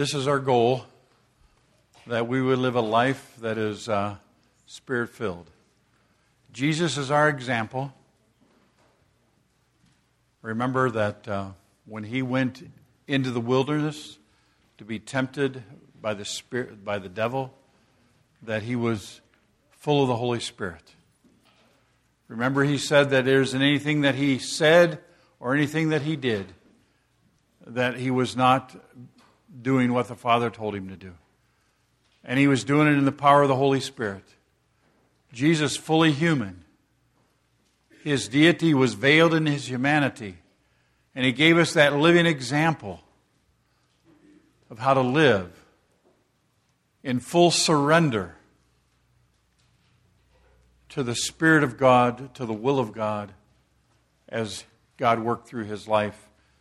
This is our goal, that we would live a life that is Spirit-filled. Jesus is our example. Remember that when he went into the wilderness to be tempted by the Spirit, by the devil, that he was full of the Holy Spirit. Remember, he said that there isn't anything that he said or anything that he did that he was not doing what the Father told him to do. And he was doing it in the power of the Holy Spirit. Jesus, fully human. His deity was veiled in his humanity. And he gave us that living example of how to live in full surrender to the Spirit of God, to the will of God, as God worked through his life.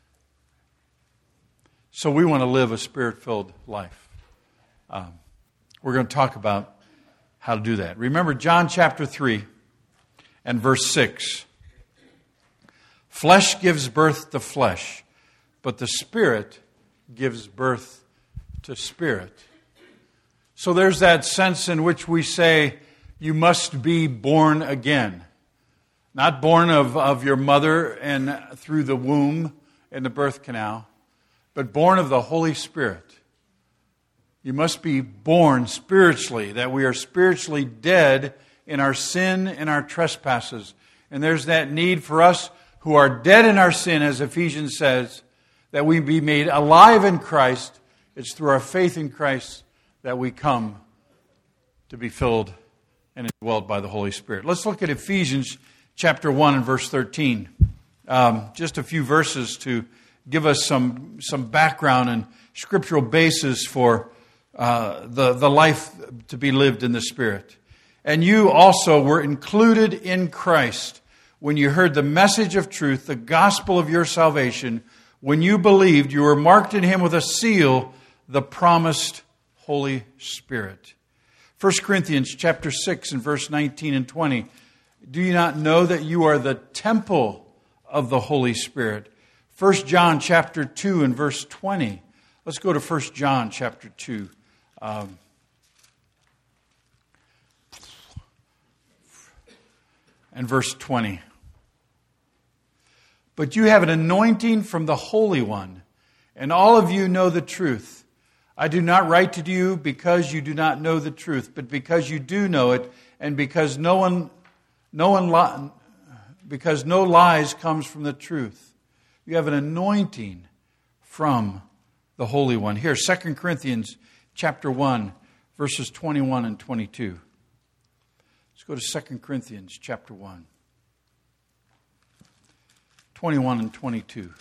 So we want to live a Spirit-filled life. We're going to talk about how to do that. Remember John chapter 3 and verse 6. Flesh gives birth to flesh, but the Spirit gives birth to spirit. So there's that sense in which we say, you must be born again. Not born of your mother and through the womb and the birth canal, but born of the Holy Spirit. You must be born spiritually, that we are spiritually dead in our sin and our trespasses. And there's that need for us who are dead in our sin, as Ephesians says, that we be made alive in Christ. It's through our faith in Christ that we come to be filled and indwelled by the Holy Spirit. Let's look at Ephesians chapter 1 and verse 13. Just a few verses to give us some background and scriptural basis for the life to be lived in the Spirit. And you also were included in Christ when you heard the message of truth, the gospel of your salvation. When you believed, you were marked in him with a seal, the promised Holy Spirit. 1 Corinthians chapter 6 and verse 19 and 20. Do you not know that you are the temple of the Holy Spirit? 1 John chapter 2 and verse 20. Let's go to 1 John chapter 2. And verse 20. But you have an anointing from the Holy One, and all of you know the truth. I do not write to you because you do not know the truth, but because you do know it, and because no lies comes from the truth. You have an anointing from the Holy One. Here, 2 Corinthians chapter 1, verses 21 and 22. Let's go to 2 Corinthians chapter 1, 21 and 22.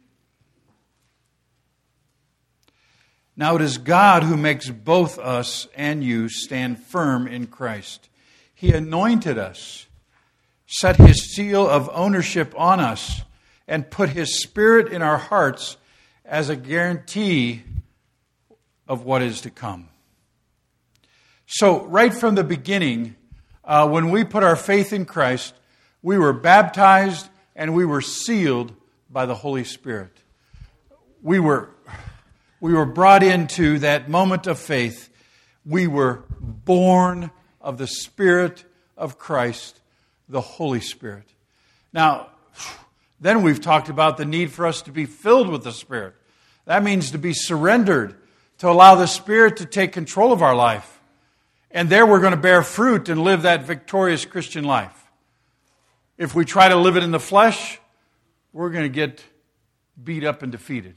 Now it is God who makes both us and you stand firm in Christ. He anointed us, set his seal of ownership on us, and put his Spirit in our hearts as a guarantee of what is to come. So right from the beginning, when we put our faith in Christ, we were baptized and we were sealed by the Holy Spirit. We were brought into that moment of faith. We were born of the Spirit of Christ, the Holy Spirit. Now, then we've talked about the need for us to be filled with the Spirit. That means to be surrendered, to allow the Spirit to take control of our life. And there we're going to bear fruit and live that victorious Christian life. If we try to live it in the flesh, we're going to get beat up and defeated.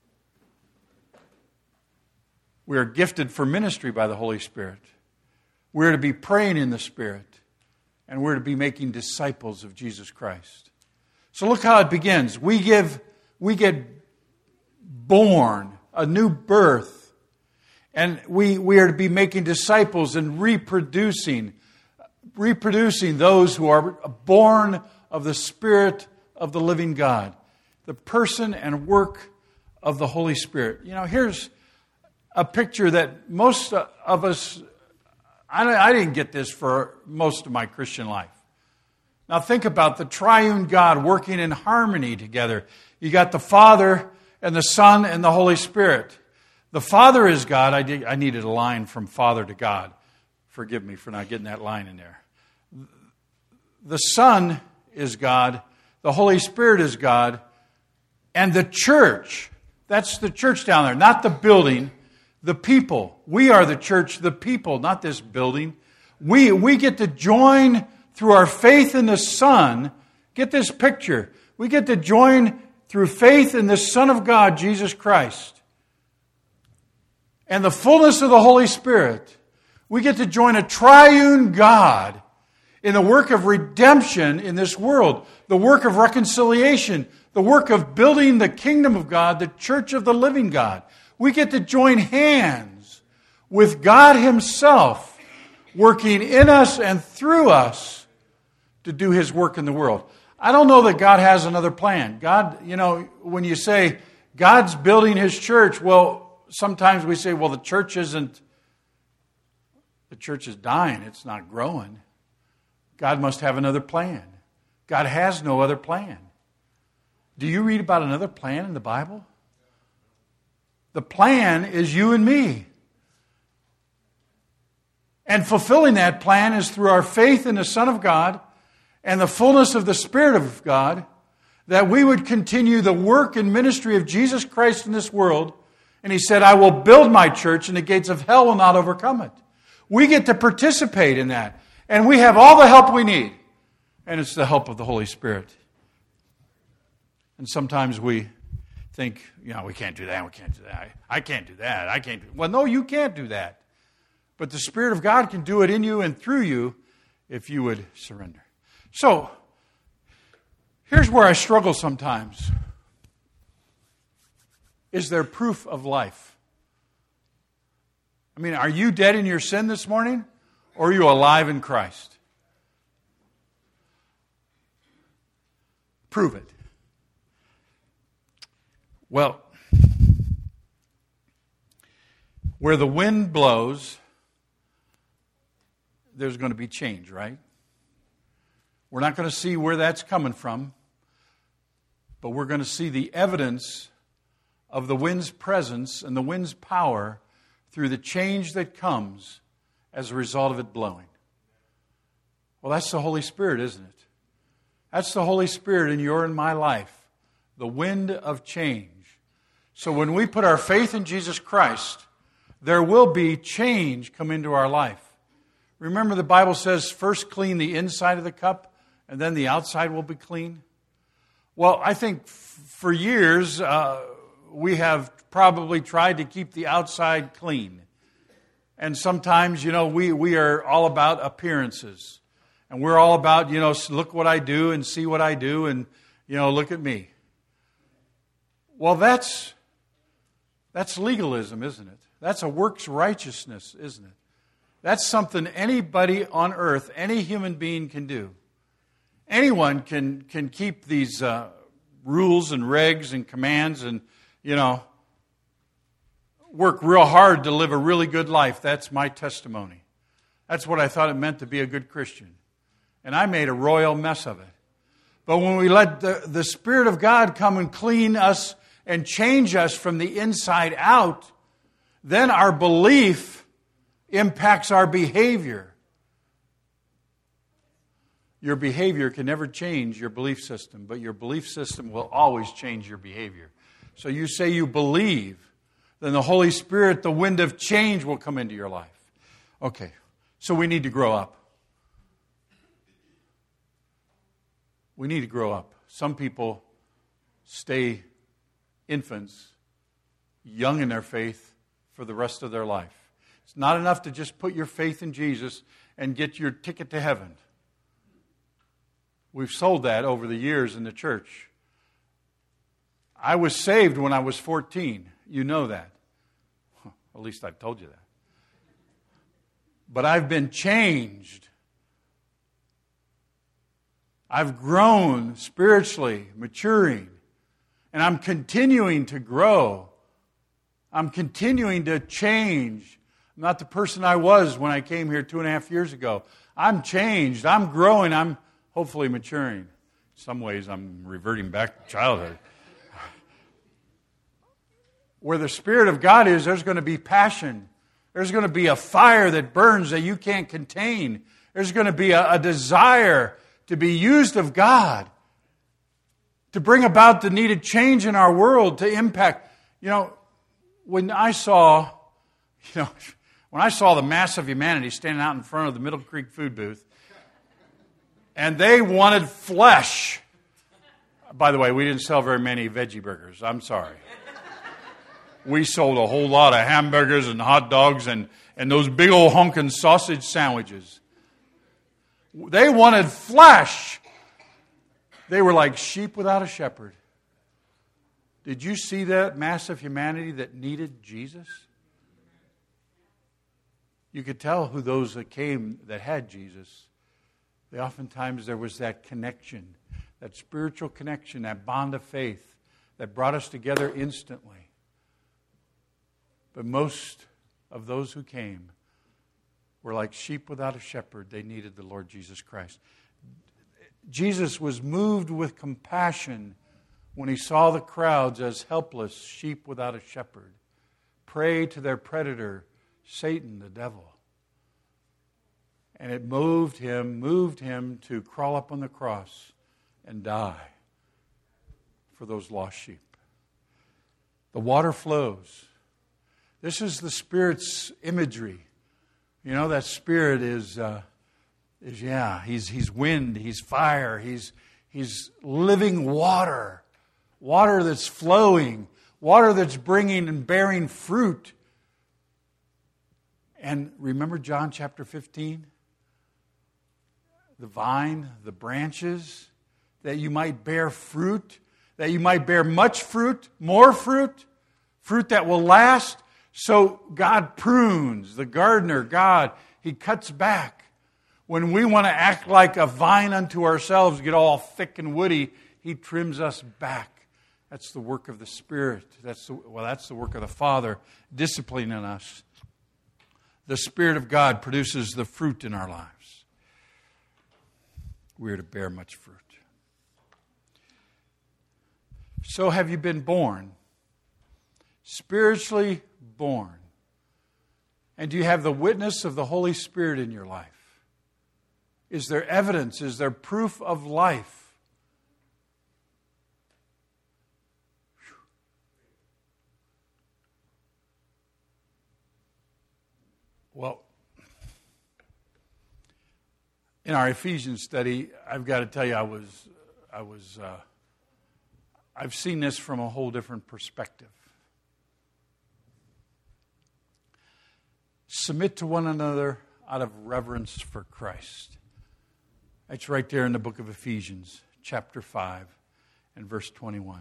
We are gifted for ministry by the Holy Spirit. We're to be praying in the Spirit. And we're to be making disciples of Jesus Christ. So look how it begins. We get born, a new birth. And we are to be making disciples and reproducing those who are born of the Spirit of the living God. The person and work of the Holy Spirit. You know, here's a picture that most of us, I didn't get this for most of my Christian life. Now think about the triune God working in harmony together. You got the Father and the Son and the Holy Spirit. The Father is God. I needed a line from Father to God. Forgive me for not getting that line in there. The Son is God. The Holy Spirit is God. And the church, that's the church down there, not the building, the people. We are the church, the people, not this building. We get to join through our faith in the Son. Get this picture. We get to join through faith in the Son of God, Jesus Christ, and the fullness of the Holy Spirit. We get to join a triune God in the work of redemption in this world, the work of reconciliation, the work of building the kingdom of God, the church of the living God. We get to join hands with God Himself, working in us and through us to do His work in the world. I don't know that God has another plan. God, when you say God's building His church, well, sometimes we say, well, the church is dying. It's not growing. God must have another plan. God has no other plan. Do you read about another plan in the Bible? The plan is you and me. And fulfilling that plan is through our faith in the Son of God and the fullness of the Spirit of God, that we would continue the work and ministry of Jesus Christ in this world. And He said, I will build my church and the gates of hell will not overcome it. We get to participate in that. And we have all the help we need. And it's the help of the Holy Spirit. And sometimes we think, we can't do that, we can't do that. I can't do that, I can't do that. Well, no, you can't do that. But the Spirit of God can do it in you and through you if you would surrender. So, here's where I struggle sometimes. Is there proof of life? I mean, are you dead in your sin this morning? Or are you alive in Christ? Prove it. Well, where the wind blows, there's going to be change, right? We're not going to see where that's coming from, but we're going to see the evidence of the wind's presence and the wind's power through the change that comes as a result of it blowing. Well, that's the Holy Spirit, isn't it? That's the Holy Spirit in your and my life, the wind of change. So when we put our faith in Jesus Christ, there will be change come into our life. Remember the Bible says, first clean the inside of the cup, and then the outside will be clean. Well, I think for years we have probably tried to keep the outside clean. And sometimes, we are all about appearances. And we're all about, look what I do and see what I do and, look at me. Well, that's legalism, isn't it? That's a works righteousness, isn't it? That's something anybody on earth, any human being can do. Anyone can keep these rules and regs and commands and, work real hard to live a really good life. That's my testimony. That's what I thought it meant to be a good Christian. And I made a royal mess of it. But when we let the Spirit of God come and clean us and change us from the inside out, then our belief impacts our behavior. Your behavior can never change your belief system, but your belief system will always change your behavior. So you say you believe, then the Holy Spirit, the wind of change, will come into your life. Okay, so we need to grow up. We need to grow up. Some people stay infants, young in their faith, for the rest of their life. It's not enough to just put your faith in Jesus and get your ticket to heaven. We've sold that over the years in the church. I was saved when I was 14. You know that. At least I've told you that. But I've been changed. I've grown spiritually, maturing. And I'm continuing to grow. I'm continuing to change. I'm not the person I was when I came here 2.5 years ago. I'm changed. I'm growing. I'm hopefully maturing. In some ways, I'm reverting back to childhood. Where the Spirit of God is, there's going to be passion. There's going to be a fire that burns that you can't contain. There's going to be a desire to be used of God to bring about the needed change in our world, to impact. When I saw the mass of humanity standing out in front of the Middle Creek food booth, and they wanted flesh. By the way, we didn't sell very many veggie burgers. I'm sorry. We sold a whole lot of hamburgers and hot dogs and those big old honkin' sausage sandwiches. They wanted flesh. They were like sheep without a shepherd. Did you see that mass of humanity that needed Jesus? You could tell who those that came that had Jesus. Oftentimes there was that connection, that spiritual connection, that bond of faith that brought us together instantly. But most of those who came were like sheep without a shepherd. They needed the Lord Jesus Christ. Jesus was moved with compassion when he saw the crowds as helpless sheep without a shepherd, prey to their predator, Satan, the devil. And it moved him to crawl up on the cross and die for those lost sheep. The water flows. This is the Spirit's imagery. That Spirit is he's wind, he's fire, he's living water. Water that's flowing, water that's bringing and bearing fruit. And remember John chapter 15? The vine, the branches, that you might bear fruit, that you might bear much fruit, more fruit, fruit that will last. So God prunes, the gardener, God, He cuts back. When we want to act like a vine unto ourselves, get all thick and woody, He trims us back. That's the work of the Spirit. That's the work of the Father, disciplining us. The Spirit of God produces the fruit in our lives. We are to bear much fruit. So have you been born? Spiritually born. And do you have the witness of the Holy Spirit in your life? Is there evidence? Is there proof of life? Well, in our Ephesians study, I've got to tell you, I've seen this from a whole different perspective. Submit to one another out of reverence for Christ. It's right there in the book of Ephesians, chapter 5 and verse 21.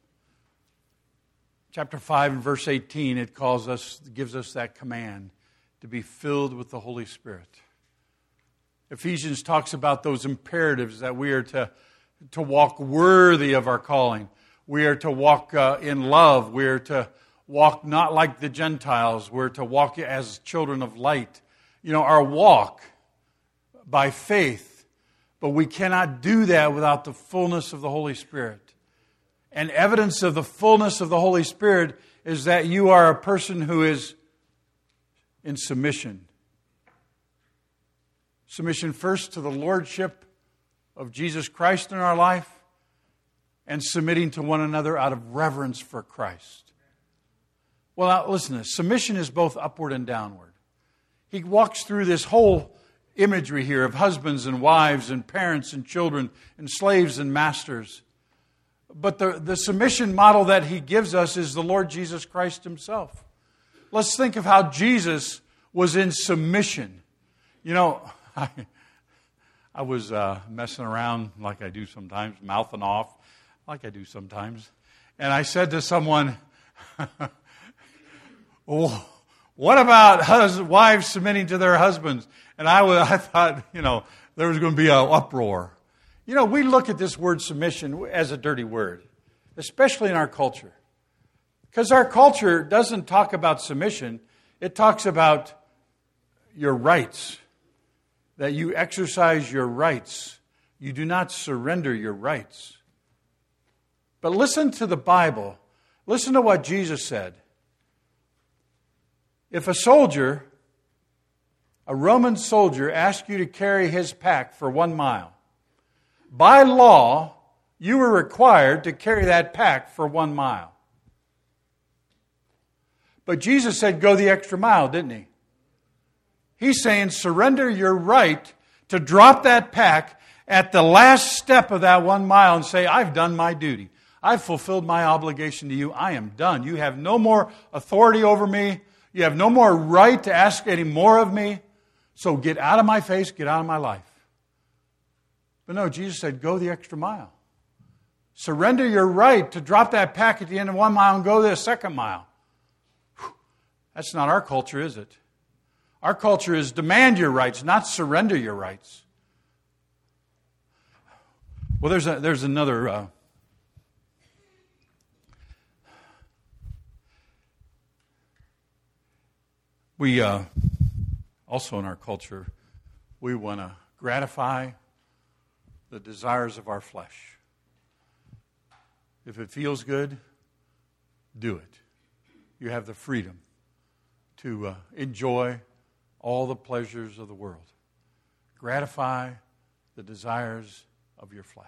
Chapter 5 and verse 18, it gives us that command to be filled with the Holy Spirit. Ephesians talks about those imperatives that we are to walk worthy of our calling. We are to walk in love. We are to walk not like the Gentiles. We're to walk as children of light. Our walk by faith. But we cannot do that without the fullness of the Holy Spirit. And evidence of the fullness of the Holy Spirit is that you are a person who is in submission. Submission first to the Lordship of Jesus Christ in our life, and submitting to one another out of reverence for Christ. Well, now listen to this. Submission is both upward and downward. He walks through this whole imagery here of husbands and wives and parents and children and slaves and masters. But the submission model that he gives us is the Lord Jesus Christ himself. Let's think of how Jesus was in submission. I was messing around like I do sometimes, mouthing off like I do sometimes. And I said to someone, well, what about wives submitting to their husbands? And I thought, there was going to be an uproar. We look at this word submission as a dirty word, especially in our culture. Because our culture doesn't talk about submission. It talks about your rights, that you exercise your rights. You do not surrender your rights. But listen to the Bible. Listen to what Jesus said. If a Roman soldier, asked you to carry his pack for 1 mile, by law, you were required to carry that pack for 1 mile. But Jesus said, go the extra mile, didn't he? He's saying, surrender your right to drop that pack at the last step of that 1 mile and say, I've done my duty. I've fulfilled my obligation to you. I am done. You have no more authority over me. You have no more right to ask any more of me. So get out of my face, get out of my life. But no, Jesus said, go the extra mile. Surrender your right to drop that pack at the end of 1 mile and go the second mile. Whew. That's not our culture, is it? Our culture is demand your rights, not surrender your rights. Well, there's another... We also in our culture, we want to gratify the desires of our flesh. If it feels good, do it. You have the freedom to enjoy all the pleasures of the world. Gratify the desires of your flesh.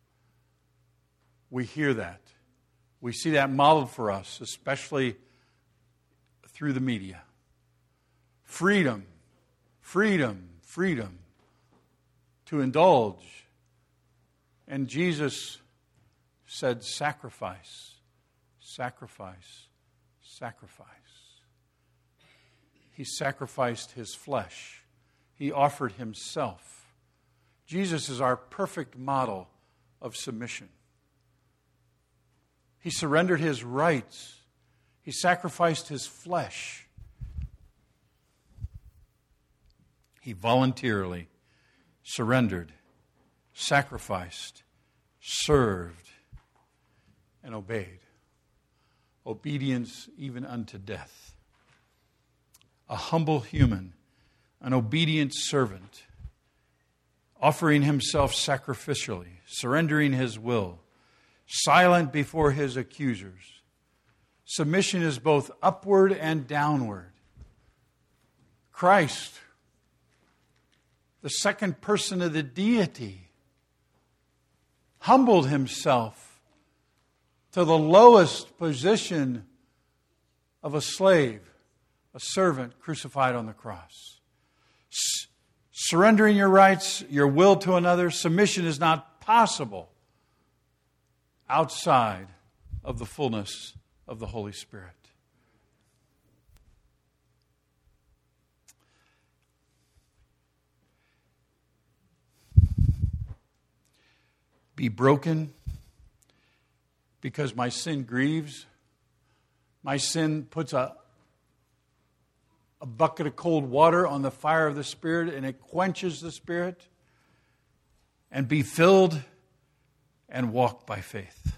We hear that. We see that modeled for us, especially through the media. Freedom, freedom, freedom to indulge. And Jesus said, sacrifice, sacrifice, sacrifice. He sacrificed his flesh. He offered himself. Jesus is our perfect model of submission. He surrendered his rights. He sacrificed his flesh. He voluntarily surrendered, sacrificed, served, and obeyed. Obedience even unto death. A humble human, an obedient servant, offering himself sacrificially, surrendering his will, silent before his accusers. Submission is both upward and downward. Christ, the second person of the deity, humbled himself to the lowest position of a slave, a servant crucified on the cross. Surrendering your rights, your will to another, submission is not possible outside of the fullness of the Holy Spirit. Be broken because my sin grieves. My sin puts a bucket of cold water on the fire of the Spirit and it quenches the Spirit. And be filled and walk by faith.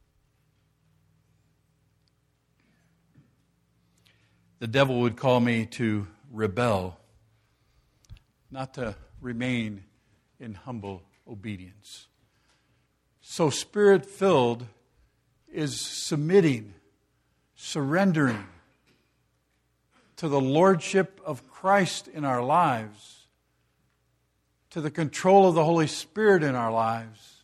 The devil would call me to rebel, not to remain in humble obedience. So Spirit-filled is submitting, surrendering to the Lordship of Christ in our lives, to the control of the Holy Spirit in our lives,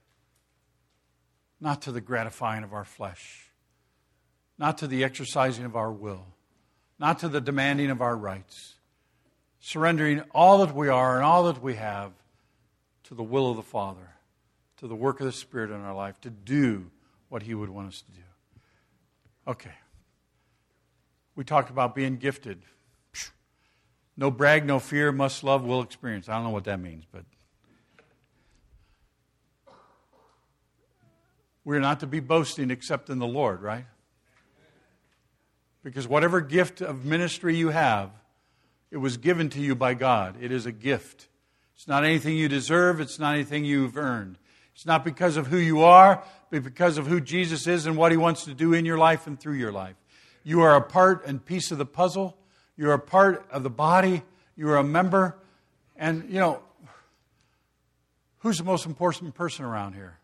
not to the gratifying of our flesh, not to the exercising of our will, not to the demanding of our rights, surrendering all that we are and all that we have to the will of the Father, to the work of the Spirit in our life, to do what He would want us to do. Okay. We talked about being gifted. No brag, no fear, must love, will experience. I don't know what that means, but we're not to be boasting except in the Lord, right? Because whatever gift of ministry you have, it was given to you by God. It is a gift. It's not anything you deserve. It's not anything you've earned. It's not because of who you are, but because of who Jesus is and what He wants to do in your life and through your life. You are a part and piece of the puzzle. You're a part of the body. You're a member. And, you know, who's the most important person around here?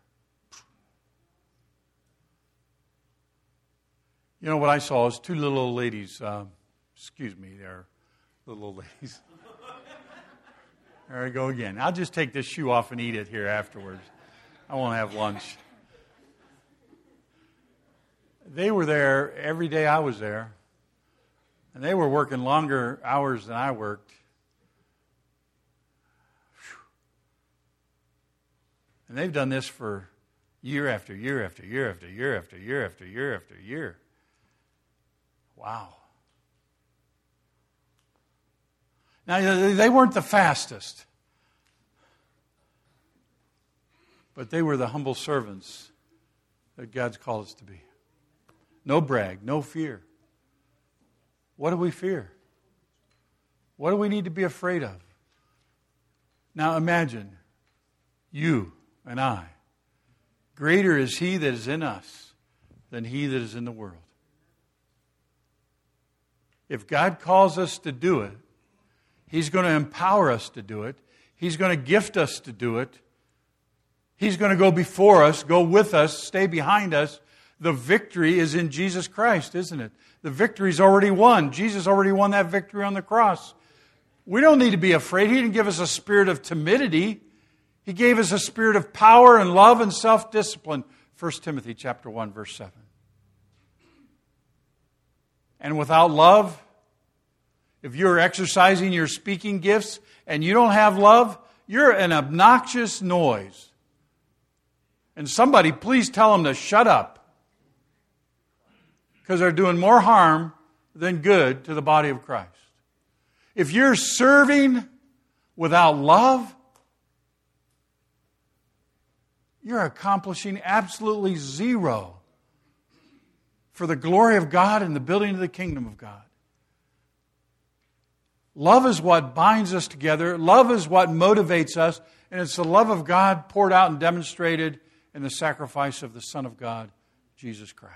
You know, what I saw is two little old ladies Excuse me there, little old ladies. There I go again. I'll just take this shoe off and eat it here afterwards. I won't have lunch. They were there every day I was there. And they were working longer hours than I worked. And they've done this for year after year after year after year after year after year after year. Wow. Now, they weren't the fastest. But they were the humble servants that God's called us to be. No brag, no fear. What do we fear? What do we need to be afraid of? Now imagine, you and I. Greater is He that is in us than he that is in the world. If God calls us to do it, He's going to empower us to do it. He's going to gift us to do it. He's going to go before us, go with us, stay behind us. The victory is in Jesus Christ, isn't it? The victory's already won. Jesus already won that victory on the cross. We don't need to be afraid. He didn't give us a spirit of timidity. He gave us a spirit of power and love and self-discipline. 1 Timothy chapter 1, verse 7. And without love, if you're exercising your speaking gifts and you don't have love, you're an obnoxious noise. And somebody please tell them to shut up. Because they're doing more harm than good to the body of Christ. If you're serving without love, you're accomplishing absolutely zero for the glory of God and the building of the kingdom of God. Love is what binds us together. Love is what motivates us. And it's the love of God poured out and demonstrated in the sacrifice of the Son of God, Jesus Christ.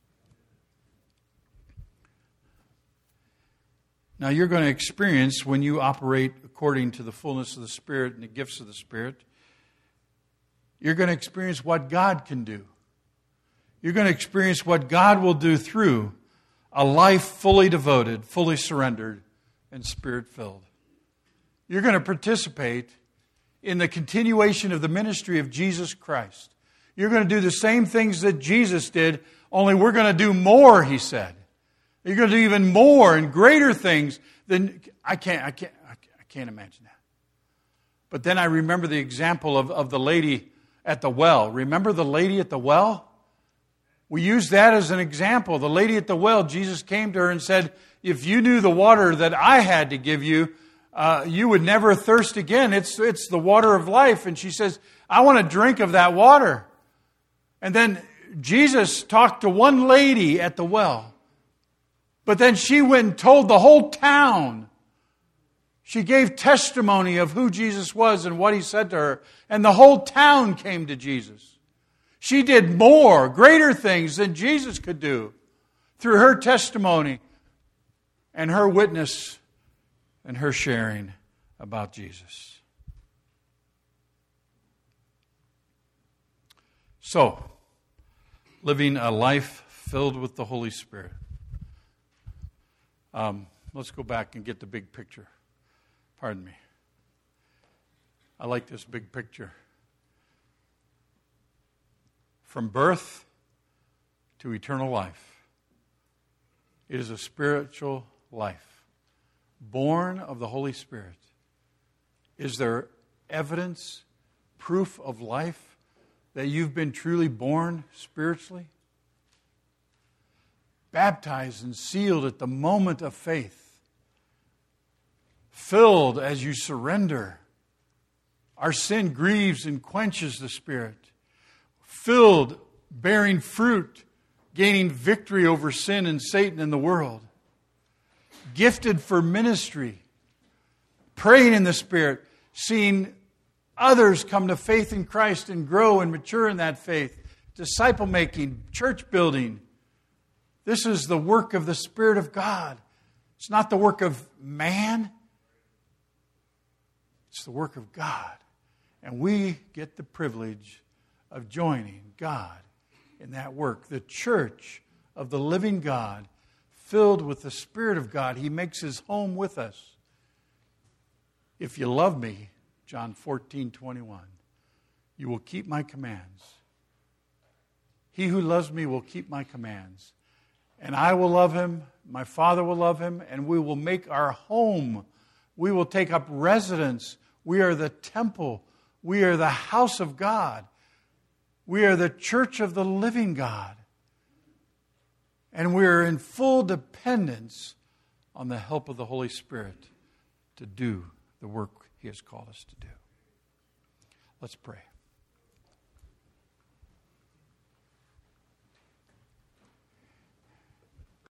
Now you're going to experience, when you operate according to the fullness of the Spirit and the gifts of the Spirit, you're going to experience what God can do. You're going to experience what God will do through a life fully devoted, fully surrendered, and Spirit-filled. You're going to participate in the continuation of the ministry of Jesus Christ. You're going to do the same things that Jesus did, only we're going to do more, He said. You're going to do even more and greater things than I can't imagine that. But then I remember the example of the lady at the well. Remember the lady at the well? We use that as an example. The lady at the well, Jesus came to her and said, if you knew the water that I had to give you, you would never thirst again. It's the water of life. And she says, I want to drink of that water. And then Jesus talked to one lady at the well. But then she went and told the whole town. She gave testimony of who Jesus was and what He said to her. And the whole town came to Jesus. She did more, greater things than Jesus could do through her testimony and her witness and her sharing about Jesus. So, living a life filled with the Holy Spirit. Let's go back and get the big picture. Pardon me. I like this big picture. From birth to eternal life. It is a spiritual life. Born of the Holy Spirit. Is there evidence, proof of life that you've been truly born spiritually? Baptized and sealed at the moment of faith. Filled as you surrender. Our sin grieves and quenches the Spirit. Filled, bearing fruit, gaining victory over sin and Satan and the world. Gifted for ministry. Praying in the Spirit. Seeing others come to faith in Christ and grow and mature in that faith. Disciple making, church building. This is the work of the Spirit of God. It's not the work of man. It's the work of God. And we get the privilege of joining God in that work. The church of the living God, filled with the Spirit of God. He makes his home with us. If you love me, John 14:21, you will keep my commands. He who loves me will keep my commands. And I will love him, my Father will love him, and we will make our home. We will take up residence. We are the temple. We are the house of God. We are the church of the living God. And we are in full dependence on the help of the Holy Spirit to do the work he has called us to do. Let's pray.